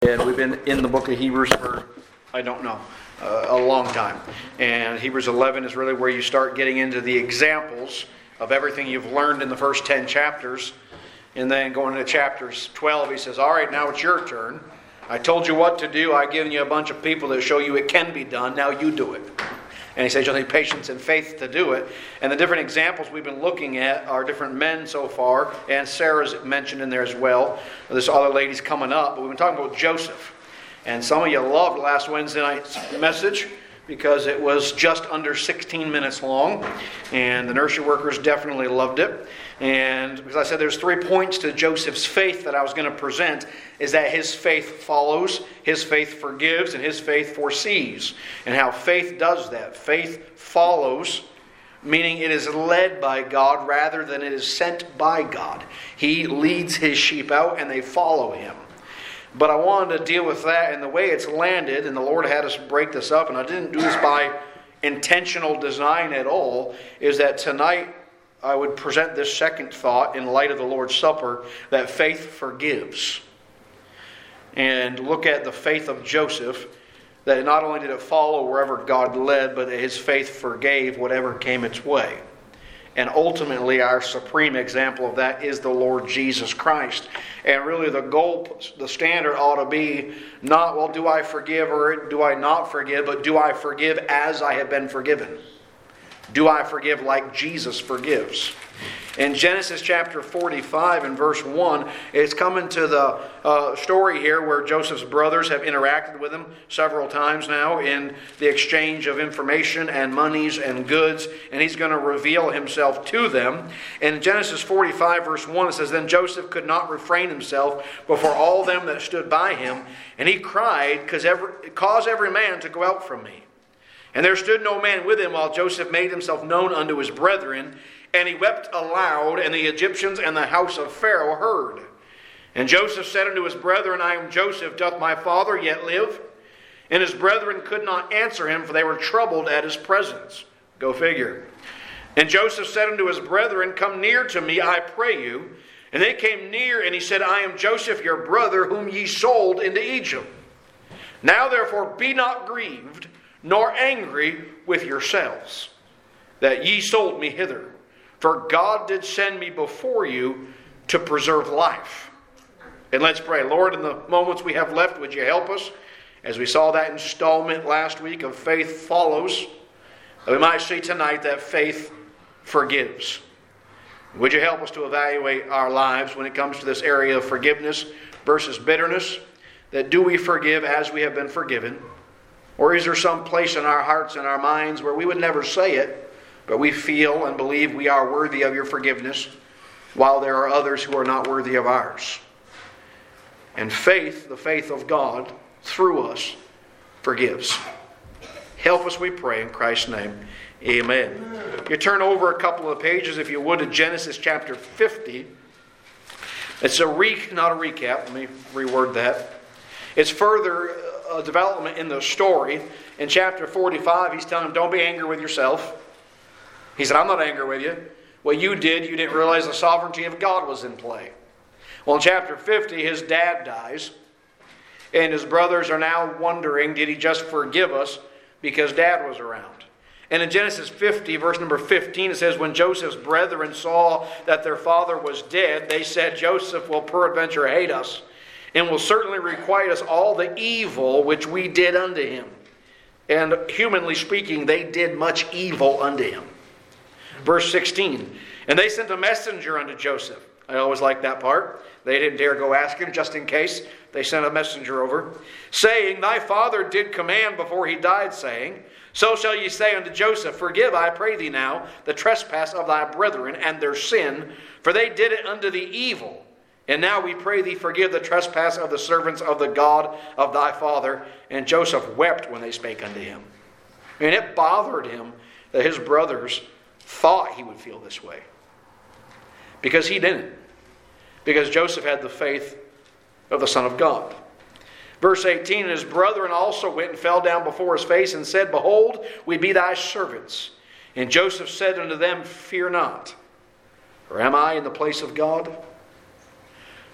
And we've been in the book of Hebrews for, I don't know, a long time. And Hebrews 11 is really where you start getting into the examples of everything you've learned in the first 10 chapters. And then going into chapters 12, he says, all right, now it's your turn. I told you what to do. I've given you a bunch of people that show you it can be done. Now you do it. And he says you'll need patience and faith to do it. And the different examples we've been looking at are different men so far. And Sarah's mentioned in there as well. There's other ladies coming up. But we've been talking about Joseph. And some of you loved last Wednesday night's message because it was just under 16 minutes long. And the nursery workers definitely loved it. And because I said there's 3 points to Joseph's faith that I was going to present, is that his faith follows, his faith forgives, and his faith foresees. And how faith does that. Faith follows, meaning it is led by God rather than it is sent by God. He leads his sheep out and they follow him. But I wanted to deal with that and the way it's landed, and the Lord had us break this up, and I didn't do this by intentional design at all, is that tonight I would present this second thought in light of the Lord's Supper, that faith forgives. And look at the faith of Joseph, that not only did it follow wherever God led, but that his faith forgave whatever came its way. And ultimately, our supreme example of that is the Lord Jesus Christ. And really the goal, the standard ought to be not, well, do I forgive or do I not forgive, but do I forgive as I have been forgiven? Do I forgive like Jesus forgives? In Genesis chapter 45 and verse 1, it's coming to the story here where Joseph's brothers have interacted with him several times now in the exchange of information and monies and goods, and he's going to reveal himself to them. In Genesis 45 verse 1, it says, Then Joseph could not refrain himself before all them that stood by him, and he cried, Cause every man to go out from me. And there stood no man with him while Joseph made himself known unto his brethren. And he wept aloud, and the Egyptians and the house of Pharaoh heard. And Joseph said unto his brethren, I am Joseph, doth my father yet live? And his brethren could not answer him, for they were troubled at his presence. Go figure. And Joseph said unto his brethren, Come near to me, I pray you. And they came near, and he said, I am Joseph, your brother, whom ye sold into Egypt. Now therefore be not grieved, nor angry with yourselves, that ye sold me hither. For God did send me before you to preserve life. And let's pray. Lord, in the moments we have left, would you help us? As we saw that installment last week of faith follows, that we might see tonight that faith forgives. Would you help us to evaluate our lives when it comes to this area of forgiveness versus bitterness? That do we forgive as we have been forgiven? Or is there some place in our hearts and our minds where we would never say it, but we feel and believe we are worthy of your forgiveness, while there are others who are not worthy of ours? And faith, the faith of God, through us, forgives. Help us, we pray, in Christ's name. Amen. You turn over a couple of pages, if you would, to Genesis chapter 50. It's not a recap. Let me reword that. It's further development in the story. In chapter 45, he's telling him, don't be angry with yourself. He said, I'm not angry with you. What you didn't realize the sovereignty of God was in play. Well, in chapter 50, his dad dies. And his brothers are now wondering, did he just forgive us because dad was around? And in Genesis 50, verse number 15, it says, When Joseph's brethren saw that their father was dead, they said, Joseph will peradventure hate us, and will certainly requite us all the evil which we did unto him. And humanly speaking, they did much evil unto him. Verse 16, And they sent a messenger unto Joseph. I always like that part. They didn't dare go ask him, just in case. They sent a messenger over, saying, Thy father did command before he died, saying, So shall ye say unto Joseph, Forgive, I pray thee now, the trespass of thy brethren and their sin, for they did it unto thee evil. And now we pray thee, forgive the trespass of the servants of the God of thy father. And Joseph wept when they spake unto him. And it bothered him that his brothers thought he would feel this way. Because he didn't. Because Joseph had the faith of the Son of God. Verse 18, And his brethren also went and fell down before his face and said, Behold, we be thy servants. And Joseph said unto them, Fear not, for am I in the place of God?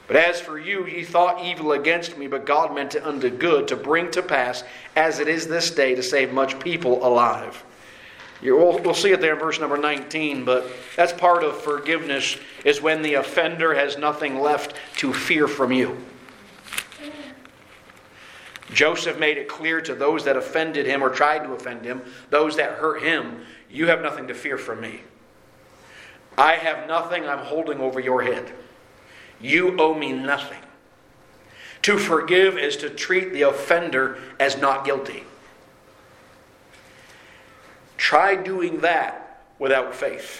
But as for you, ye thought evil against me, but God meant it unto good, to bring to pass, as it is this day, to save much people alive. We'll see it there in verse number 19, but that's part of forgiveness, is when the offender has nothing left to fear from you. Joseph made it clear to those that offended him or tried to offend him, those that hurt him, you have nothing to fear from me. I have nothing I'm holding over your head. You owe me nothing. To forgive is to treat the offender as not guilty. Try doing that without faith.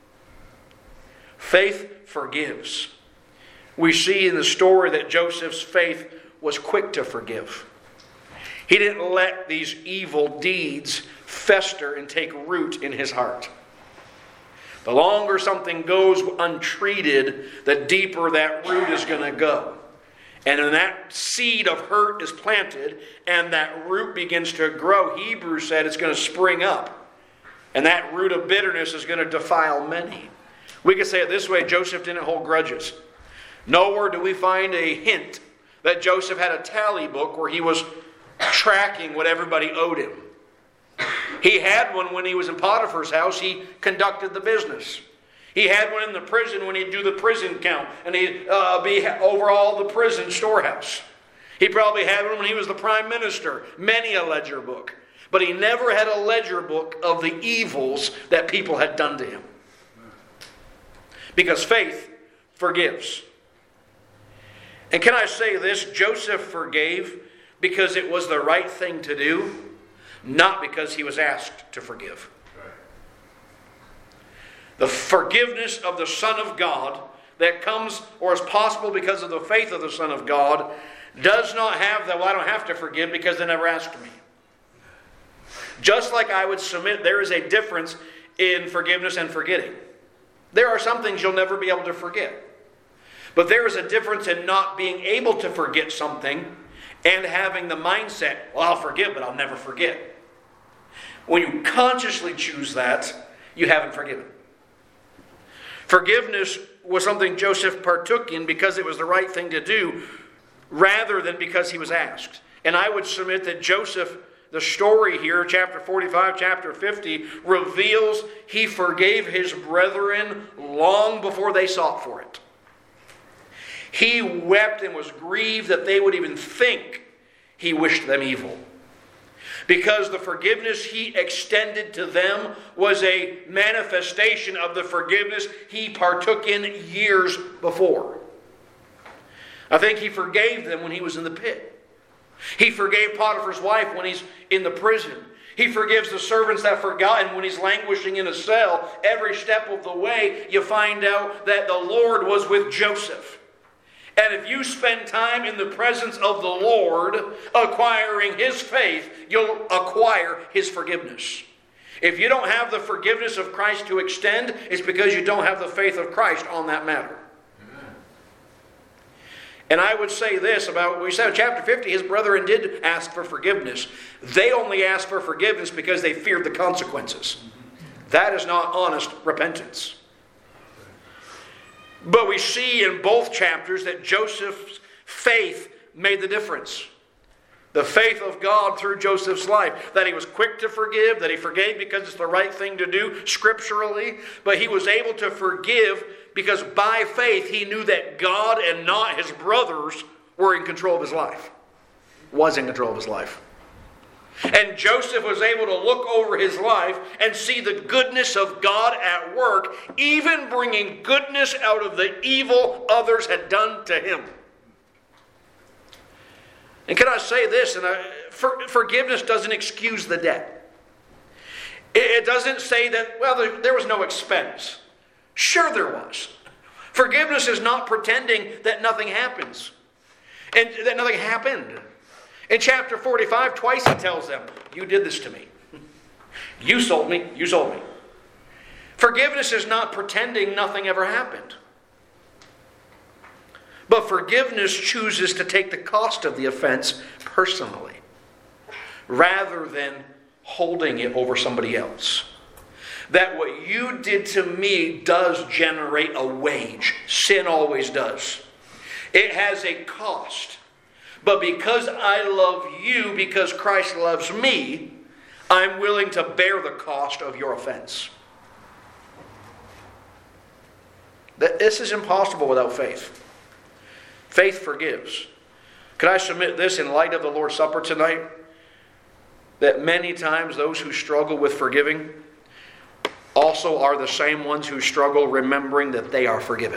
Faith forgives. We see in the story that Joseph's faith was quick to forgive. He didn't let these evil deeds fester and take root in his heart. The longer something goes untreated, the deeper that root is going to go. And when that seed of hurt is planted and that root begins to grow, Hebrews said it's going to spring up. And that root of bitterness is going to defile many. We could say it this way: Joseph didn't hold grudges. Nowhere do we find a hint that Joseph had a tally book where he was tracking what everybody owed him. He had one when he was in Potiphar's house. He conducted the business. He had one in the prison when he'd do the prison count and he'd be over all the prison storehouse. He probably had one when he was the prime minister. Many a ledger book. But he never had a ledger book of the evils that people had done to him. Because faith forgives. And can I say this? Joseph forgave because it was the right thing to do, not because he was asked to forgive. The forgiveness of the Son of God that comes or is possible because of the faith of the Son of God does not have that, well, I don't have to forgive because they never asked me. Just like I would submit there is a difference in forgiveness and forgetting. There are some things you'll never be able to forget. But there is a difference in not being able to forget something and having the mindset, well, I'll forgive, but I'll never forget. When you consciously choose that, you haven't forgiven. Forgiveness was something Joseph partook in because it was the right thing to do, rather than because he was asked. And I would submit that Joseph, the story here, chapter 45, chapter 50, reveals he forgave his brethren long before they sought for it. He wept and was grieved that they would even think he wished them evil. Because the forgiveness he extended to them was a manifestation of the forgiveness he partook in years before. I think he forgave them when he was in the pit. He forgave Potiphar's wife when he's in the prison. He forgives the servants that forgot him when he's languishing in a cell. Every step of the way, you find out that the Lord was with Joseph. And if you spend time in the presence of the Lord, acquiring His faith, you'll acquire His forgiveness. If you don't have the forgiveness of Christ to extend, it's because you don't have the faith of Christ on that matter. Amen. And I would say this about what we said in chapter 50, his brethren did ask for forgiveness. They only asked for forgiveness because they feared the consequences. That is not honest repentance. But we see in both chapters that Joseph's faith made the difference. The faith of God through Joseph's life. That he was quick to forgive, that he forgave because it's the right thing to do scripturally. But he was able to forgive because by faith he knew that God and not his brothers were in control of his life. Was in control of his life. And Joseph was able to look over his life and see the goodness of God at work, even bringing goodness out of the evil others had done to him. And can I say this? And forgiveness doesn't excuse the debt. It doesn't say that, well, there was no expense. Sure there was. Forgiveness is not pretending that nothing happens. And that nothing happened. In chapter 45, twice he tells them, you did this to me. You sold me. You sold me. Forgiveness is not pretending nothing ever happened. But forgiveness chooses to take the cost of the offense personally, rather than holding it over somebody else. That what you did to me does generate a wage. Sin always does. It has a cost. But because I love you, because Christ loves me, I'm willing to bear the cost of your offense. This is impossible without faith. Faith forgives. Could I submit this in light of the Lord's Supper tonight? That many times those who struggle with forgiving also are the same ones who struggle remembering that they are forgiven.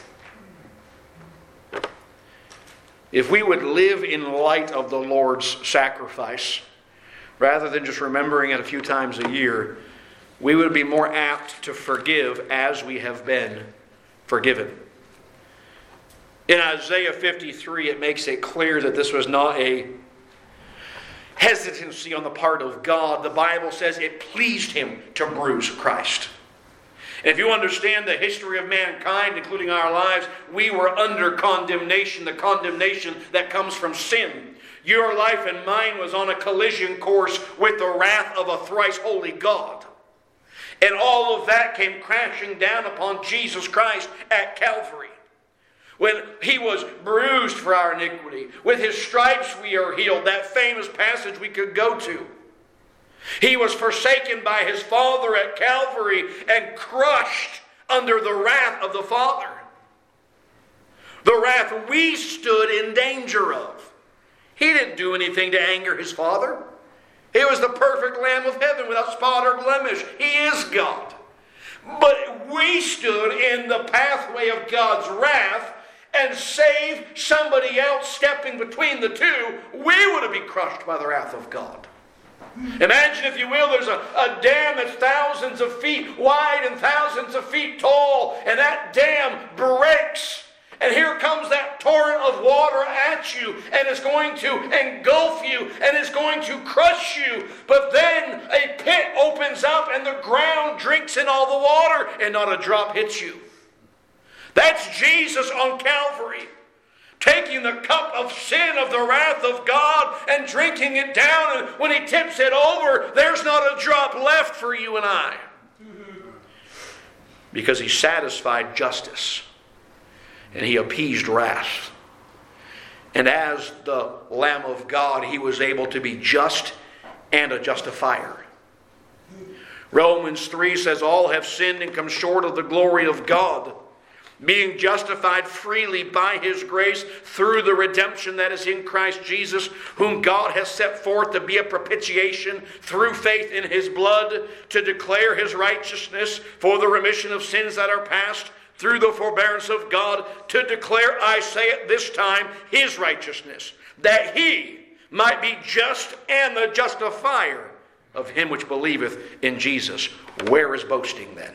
If we would live in light of the Lord's sacrifice, rather than just remembering it a few times a year, we would be more apt to forgive as we have been forgiven. In Isaiah 53, it makes it clear that this was not a hesitancy on the part of God. The Bible says it pleased him to bruise Christ. And if you understand the history of mankind, including our lives, we were under condemnation, the condemnation that comes from sin. Your life and mine was on a collision course with the wrath of a thrice holy God. And all of that came crashing down upon Jesus Christ at Calvary. When he was bruised for our iniquity, with his stripes we are healed, that famous passage we could go to. He was forsaken by his Father at Calvary and crushed under the wrath of the Father. The wrath we stood in danger of. He didn't do anything to anger his Father. He was the perfect Lamb of heaven without spot or blemish. He is God. But we stood in the pathway of God's wrath and save somebody else stepping between the two, we would have been crushed by the wrath of God. Imagine, if you will, there's a dam that's thousands of feet wide and thousands of feet tall, and that dam breaks. And here comes that torrent of water at you, and is going to engulf you, and is going to crush you. But then a pit opens up, and the ground drinks in all the water, and not a drop hits you. That's Jesus on Calvary, taking the cup of sin, of the wrath of God, and drinking it down. And when he tips it over, there's not a drop left for you and I. Because he satisfied justice. And he appeased wrath. And as the Lamb of God, he was able to be just and a justifier. Romans 3 says, all have sinned and come short of the glory of God, being justified freely by his grace through the redemption that is in Christ Jesus, whom God has set forth to be a propitiation through faith in his blood, to declare his righteousness for the remission of sins that are past, through the forbearance of God, to declare, I say it this time, his righteousness, that he might be just and the justifier of him which believeth in Jesus. Where is boasting then?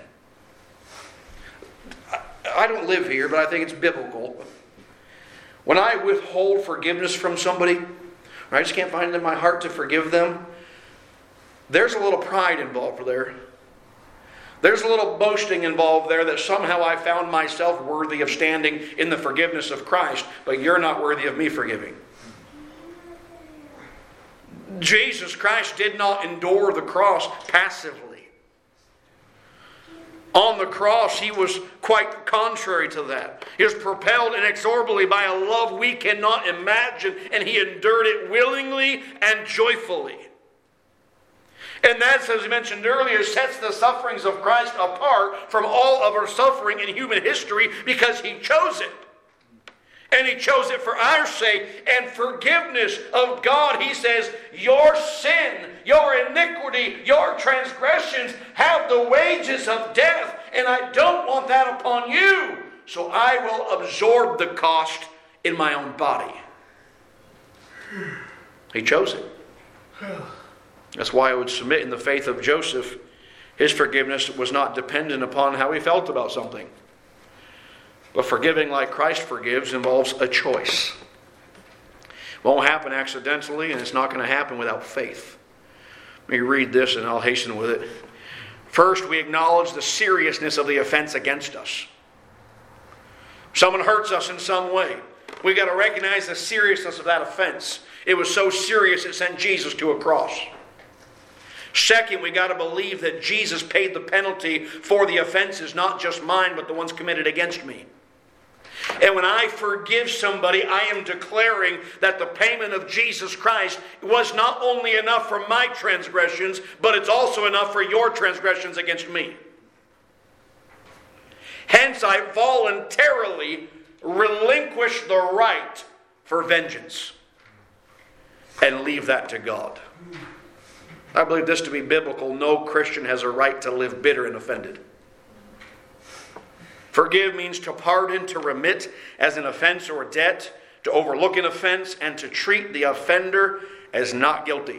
I don't live here, but I think it's biblical. When I withhold forgiveness from somebody, or I just can't find it in my heart to forgive them, there's a little pride involved there. There's a little boasting involved there that somehow I found myself worthy of standing in the forgiveness of Christ, but you're not worthy of me forgiving. Jesus Christ did not endure the cross passively. On the cross, he was quite contrary to that. He was propelled inexorably by a love we cannot imagine, and he endured it willingly and joyfully. And that, as we mentioned earlier, sets the sufferings of Christ apart from all of our suffering in human history, because he chose it. And he chose it for our sake. And forgiveness of God, he says, your sin, your iniquity, your transgressions have the wages of death. And I don't want that upon you. So I will absorb the cost in my own body. He chose it. That's why I would submit, in the faith of Joseph, his forgiveness was not dependent upon how he felt about something. But forgiving like Christ forgives involves a choice. It won't happen accidentally, and it's not going to happen without faith. Let me read this and I'll hasten with it. First, we acknowledge the seriousness of the offense against us. Someone hurts us in some way. We've got to recognize the seriousness of that offense. It was so serious it sent Jesus to a cross. Second, we got to believe that Jesus paid the penalty for the offenses, not just mine, but the ones committed against me. And when I forgive somebody, I am declaring that the payment of Jesus Christ was not only enough for my transgressions, but it's also enough for your transgressions against me. Hence, I voluntarily relinquish the right for vengeance and leave that to God. I believe this to be biblical. No Christian has a right to live bitter and offended. Forgive means to pardon, to remit as an offense or debt, to overlook an offense, and to treat the offender as not guilty.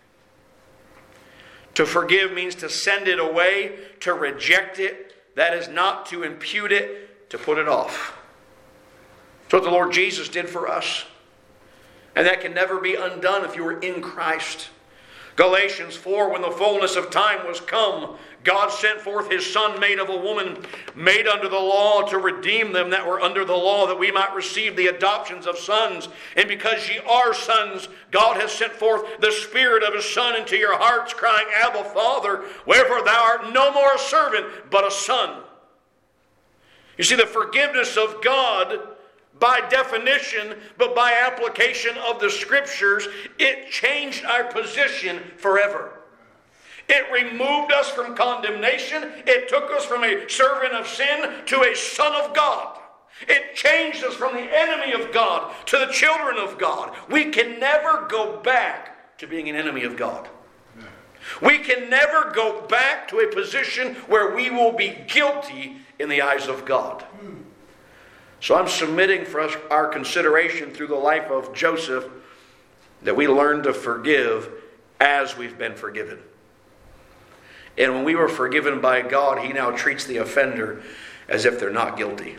To forgive means to send it away, to reject it. That is not to impute it, to put it off. That's what the Lord Jesus did for us. And that can never be undone if you are in Christ. Galatians 4, when the fullness of time was come, God sent forth His Son, made of a woman, made under the law, to redeem them that were under the law, that we might receive the adoptions of sons. And because ye are sons, God has sent forth the Spirit of His Son into your hearts, crying, Abba, Father, wherefore thou art no more a servant, but a son. You see, the forgiveness of God, by definition, but by application of the Scriptures, it changed our position forever. It removed us from condemnation. It took us from a servant of sin to a son of God. It changed us from the enemy of God to the children of God. We can never go back to being an enemy of God. We can never go back to a position where we will be guilty in the eyes of God. So I'm submitting for us our consideration through the life of Joseph that we learn to forgive as we've been forgiven. And when we were forgiven by God, He now treats the offender as if they're not guilty.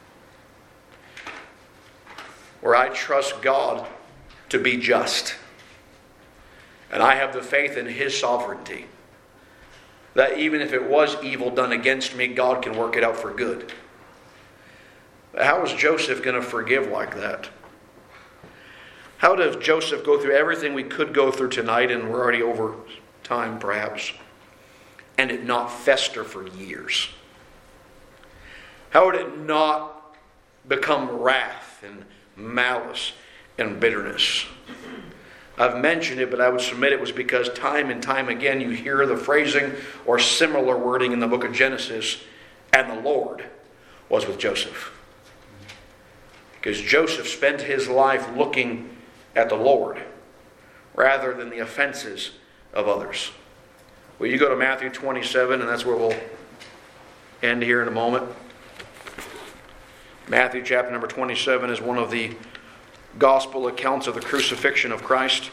Where I trust God to be just. And I have the faith in His sovereignty. That even if it was evil done against me, God can work it out for good. How is Joseph going to forgive like that? How does Joseph go through everything we could go through tonight, and we're already over time perhaps, and it not fester for years? How would it not become wrath and malice and bitterness? I've mentioned it, but I would submit it was because time and time again you hear the phrasing or similar wording in the book of Genesis, and the Lord was with Joseph. Because Joseph spent his life looking at the Lord rather than the offenses of others. Will you go to Matthew 27, and that's where we'll end here in a moment. Matthew chapter number 27 is one of the gospel accounts of the crucifixion of Christ.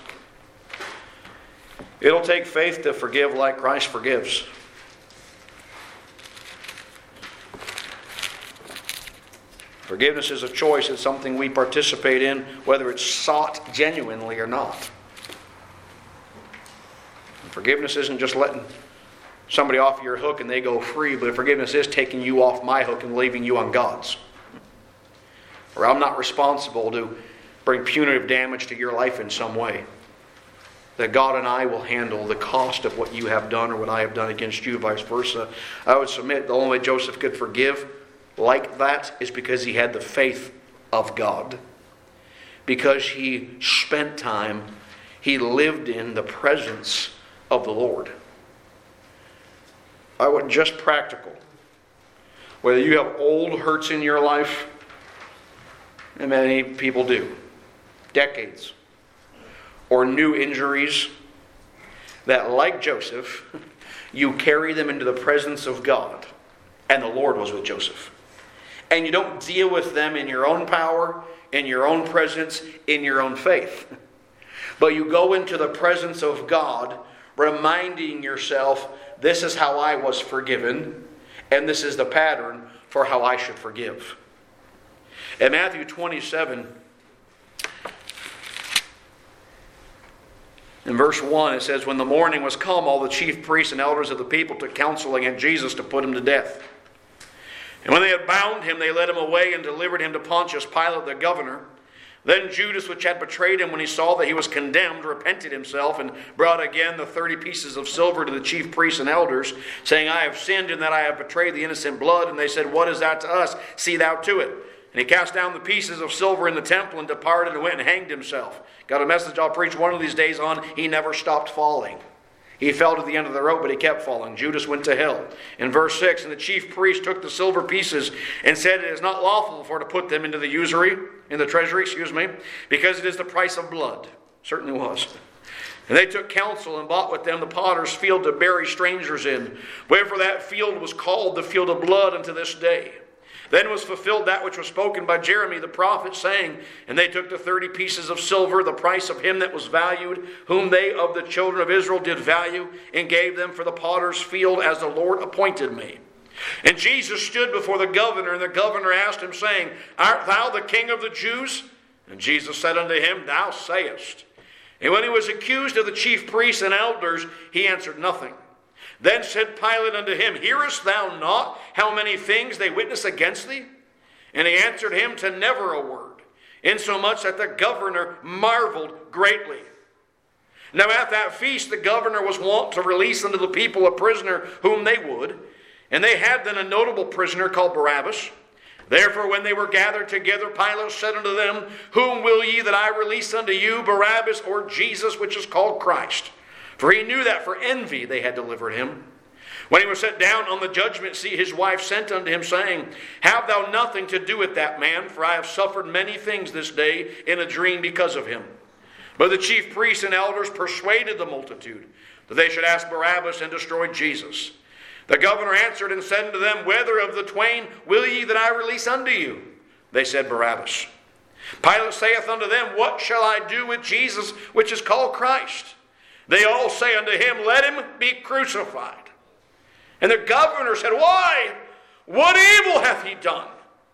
It'll take faith to forgive like Christ forgives. Forgiveness is a choice. It's something we participate in, whether it's sought genuinely or not. And forgiveness isn't just letting somebody off your hook and they go free, but forgiveness is taking you off my hook and leaving you on God's. Or I'm not responsible to bring punitive damage to your life in some way. That God and I will handle the cost of what you have done or what I have done against you, vice versa. I would submit the only way Joseph could forgive like that is because he had the faith of God. Because he spent time, he lived in the presence of the Lord. I would just practical. Whether you have old hurts in your life, and many people do, decades, or new injuries, that like Joseph, you carry them into the presence of God. And the Lord was with Joseph. And you don't deal with them in your own power, in your own presence, in your own faith. But you go into the presence of God, reminding yourself, this is how I was forgiven, and this is the pattern for how I should forgive. In Matthew 27, in verse 1, it says, when the morning was come, all the chief priests and elders of the people took counsel against Jesus to put him to death. And when they had bound him, they led him away and delivered him to Pontius Pilate the governor. Then Judas, which had betrayed him, when he saw that he was condemned, repented himself and brought again the 30 pieces of silver to the chief priests and elders, saying, I have sinned in that I have betrayed the innocent blood. And they said, what is that to us? See thou to it. And he cast down the pieces of silver in the temple and departed and went and hanged himself. Got a message I'll preach one of these days on. He never stopped falling. He fell to the end of the rope, but he kept falling. Judas went to hell. In verse 6, and the chief priest took the silver pieces and said, it is not lawful for to put them into the treasury, because it is the price of blood. Certainly was. And they took counsel and bought with them the potter's field to bury strangers in. Wherefore that field was called the field of blood unto this day. Then was fulfilled that which was spoken by Jeremy the prophet, saying, and they took the 30 pieces of silver, the price of him that was valued, whom they of the children of Israel did value, and gave them for the potter's field, as the Lord appointed me. And Jesus stood before the governor, and the governor asked him, saying, art thou the king of the Jews? And Jesus said unto him, thou sayest. And when he was accused of the chief priests and elders, he answered nothing. Then said Pilate unto him, hearest thou not how many things they witness against thee? And he answered him to never a word, insomuch that the governor marveled greatly. Now at that feast the governor was wont to release unto the people a prisoner whom they would, and they had then a notable prisoner called Barabbas. Therefore when they were gathered together, Pilate said unto them, whom will ye that I release unto you, Barabbas or Jesus, which is called Christ? For he knew that for envy they had delivered him. When he was set down on the judgment seat, his wife sent unto him, saying, have thou nothing to do with that man, for I have suffered many things this day in a dream because of him. But the chief priests and elders persuaded the multitude that they should ask Barabbas and destroy Jesus. The governor answered and said unto them, whether of the twain will ye that I release unto you? They said, Barabbas. Pilate saith unto them, what shall I do with Jesus, which is called Christ? They all say unto him, let him be crucified. And the governor said, why? What evil hath he done?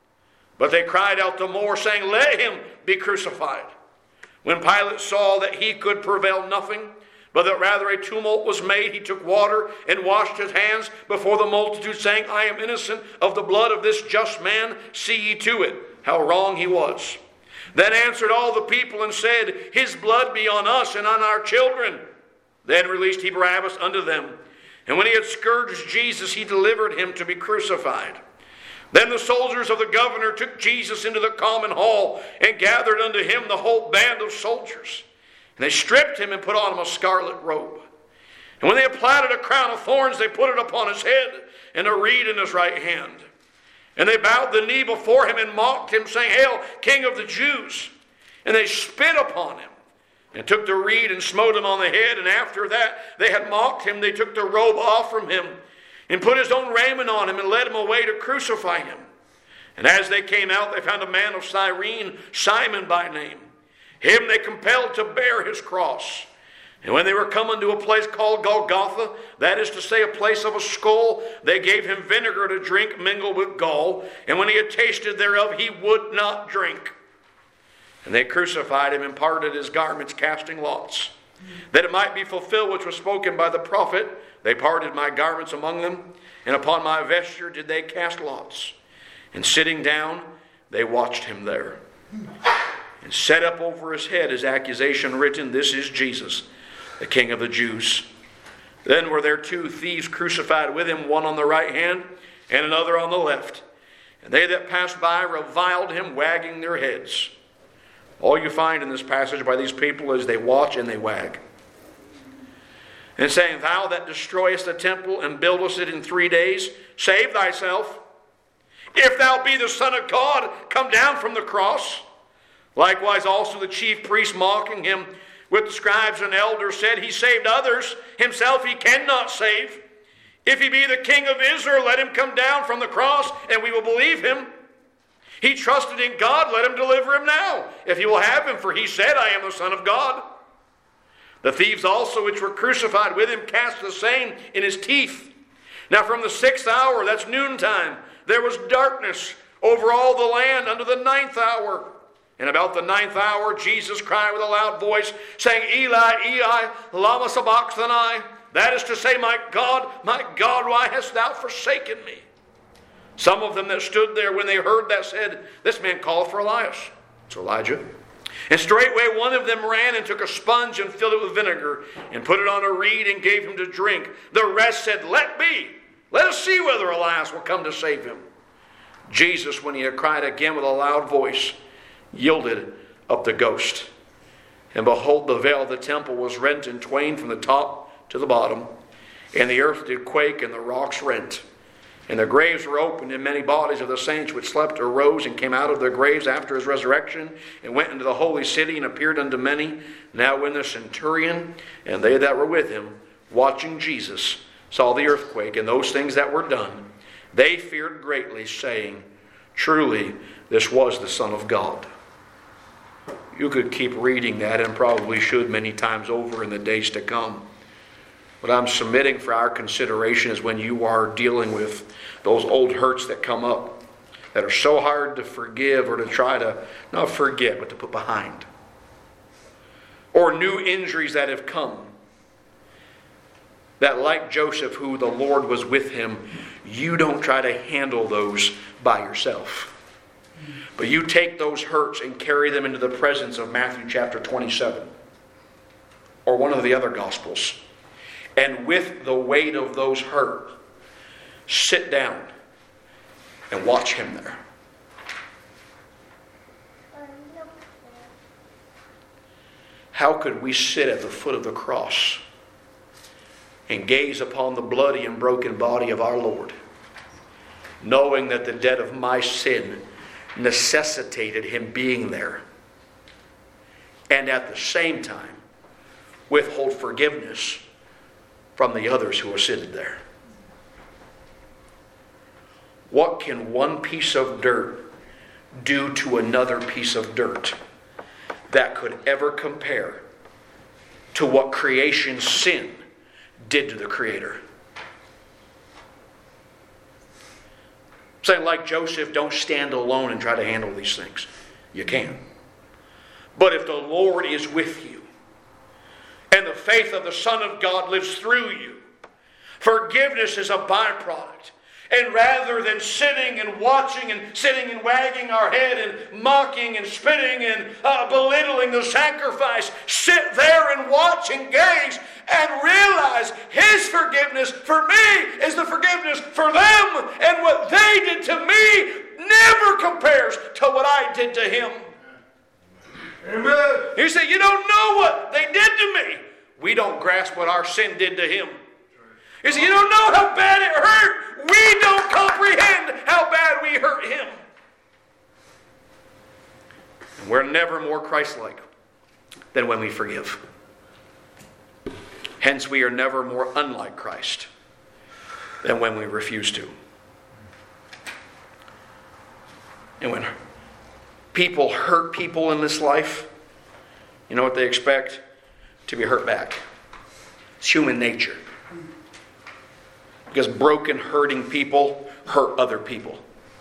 But they cried out the more, saying, let him be crucified. When Pilate saw that he could prevail nothing, but that rather a tumult was made, he took water and washed his hands before the multitude, saying, I am innocent of the blood of this just man. See ye to it, how wrong he was. Then answered all the people and said, his blood be on us and on our children. Then released he Barabbas unto them. And when he had scourged Jesus, he delivered him to be crucified. Then the soldiers of the governor took Jesus into the common hall and gathered unto him the whole band of soldiers. And they stripped him and put on him a scarlet robe. And when they had platted a crown of thorns, they put it upon his head and a reed in his right hand. And they bowed the knee before him and mocked him, saying, Hail, King of the Jews! And they spit upon him and took the reed and smote him on the head. And after that they had mocked him, they took the robe off from him and put his own raiment on him and led him away to crucify him. And as they came out, they found a man of Cyrene, Simon by name. Him they compelled to bear his cross. And when they were come unto a place called Golgotha, that is to say, a place of a skull, they gave him vinegar to drink mingled with gall. And when he had tasted thereof, he would not drink. And they crucified him and parted his garments, casting lots. That it might be fulfilled which was spoken by the prophet, they parted my garments among them, and upon my vesture did they cast lots. And sitting down, they watched him there. And set up over his head his accusation written, This is Jesus, the King of the Jews. Then were there two thieves crucified with him, one on the right hand and another on the left. And they that passed by reviled him, wagging their heads. All you find in this passage by these people is they watch and they wag. And saying, Thou that destroyest the temple and buildest it in 3 days, save thyself. If thou be the Son of God, come down from the cross. Likewise also the chief priests mocking him with the scribes and elders said, He saved others, himself he cannot save. If he be the King of Israel, let him come down from the cross, and we will believe him. He trusted in God, let him deliver him now, if he will have him, for he said, I am the Son of God. The thieves also which were crucified with him cast the same in his teeth. Now from the 6th hour, that's noontime, there was darkness over all the land unto the 9th hour. And about the 9th hour, Jesus cried with a loud voice, saying, Eli, Eli, lama sabachthani? That is to say, my God, why hast thou forsaken me? Some of them that stood there when they heard that said, This man called for Elias. It's Elijah. And straightway one of them ran and took a sponge and filled it with vinegar and put it on a reed and gave him to drink. The rest said, Let be. Let us see whether Elias will come to save him. Jesus, when he had cried again with a loud voice, yielded up the ghost. And behold, the veil of the temple was rent in twain from the top to the bottom, and the earth did quake, and the rocks rent. And the graves were opened, and many bodies of the saints which slept arose and came out of their graves after his resurrection, and went into the holy city, and appeared unto many. Now when the centurion and they that were with him, watching Jesus, saw the earthquake and those things that were done, they feared greatly, saying, Truly, this was the Son of God. You could keep reading that, and probably should many times over in the days to come. What I'm submitting for our consideration is when you are dealing with those old hurts that come up, that are so hard to forgive or to try to, not forget, but to put behind. Or new injuries that have come. That like Joseph, who the Lord was with him, you don't try to handle those by yourself. But you take those hurts and carry them into the presence of Matthew chapter 27. Or one of the other Gospels. And with the weight of those hurt, sit down and watch him there. How could we sit at the foot of the cross and gaze upon the bloody and broken body of our Lord, knowing that the debt of my sin necessitated him being there, and at the same time withhold forgiveness from the others who are sitting there? What can one piece of dirt do to another piece of dirt that could ever compare to what creation's sin did to the Creator? Saying like Joseph, don't stand alone and try to handle these things. You can. But if the Lord is with you, and the faith of the Son of God lives through you, forgiveness is a byproduct. And rather than sitting and watching and sitting and wagging our head and mocking and spitting and belittling the sacrifice, sit there and watch and gaze and realize his forgiveness for me is the forgiveness for them. And what they did to me never compares to what I did to him. Amen. You say, you don't know what they did to me. We don't grasp what our sin did to him. You say, you don't know how bad it hurt. We don't comprehend how bad we hurt him. And we're never more Christ-like than when we forgive. Hence, we are never more unlike Christ than when we refuse to. And when people hurt people in this life, you know what they expect? To be hurt back. It's human nature. Because broken, hurting people hurt other people.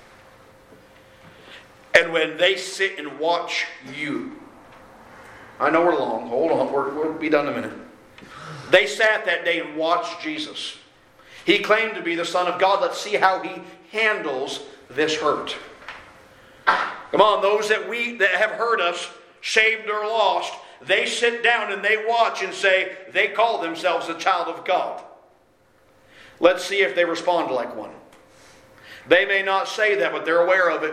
And when they sit and watch you, I know we're long, hold on, we'll be done in a minute. They sat that day and watched Jesus. He claimed to be the Son of God. Let's see how he handles this hurt. Come on, those that have hurt us, saved or lost, they sit down and they watch and say, they call themselves a child of God. Let's see if they respond like one. They may not say that, but they're aware of it.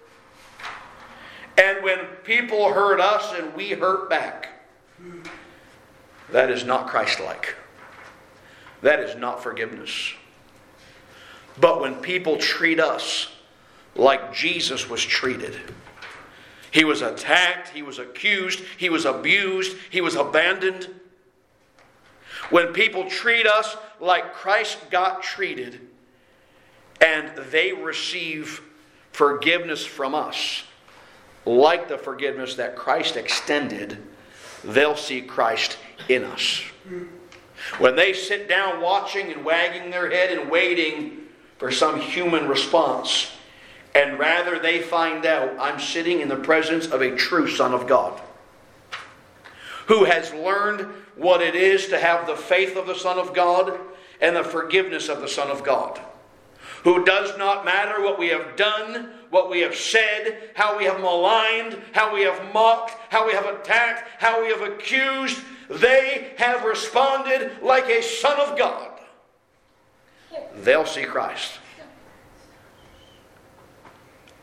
And when people hurt us and we hurt back, that is not Christ-like. That is not forgiveness. But when people treat us like Jesus was treated, he was attacked, he was accused, he was abused, he was abandoned. When people treat us like Christ got treated, and they receive forgiveness from us, like the forgiveness that Christ extended, they'll see Christ in us. When they sit down watching and wagging their head and waiting for some human response, and rather they find out I'm sitting in the presence of a true Son of God, who has learned what it is to have the faith of the Son of God and the forgiveness of the Son of God, who does not matter what we have done, what we have said, how we have maligned, how we have mocked, how we have attacked, how we have accused. They have responded like a Son of God. They'll see Christ.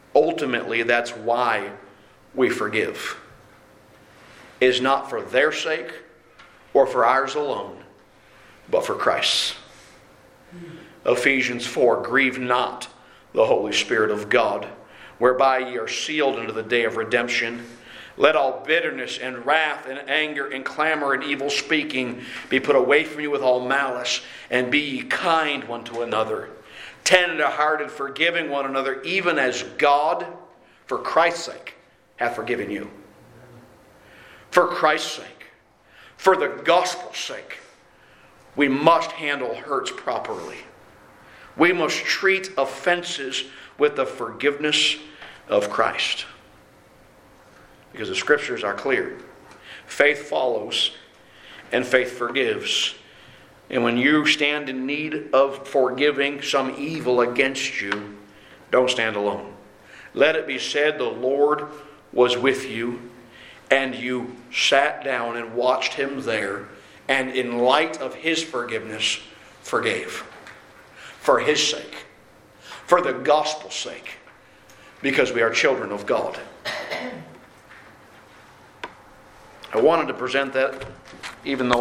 Ultimately, that's why we forgive. It is not for their sake or for ours alone, but for Christ's. Ephesians 4, grieve not the Holy Spirit of God, whereby ye are sealed unto the day of redemption. Let all bitterness and wrath and anger and clamor and evil speaking be put away from you with all malice, and be ye kind one to another, tender-hearted, forgiving one another, even as God, for Christ's sake, hath forgiven you. For Christ's sake, for the gospel's sake, we must handle hurts properly. We must treat offenses with the forgiveness of Christ. Because the Scriptures are clear. Faith follows and faith forgives. And when you stand in need of forgiving some evil against you, don't stand alone. Let it be said, the Lord was with you, and you sat down and watched Him there, and in light of His forgiveness, forgave. For His sake. For the gospel's sake. Because we are children of God. I wanted to present that, even though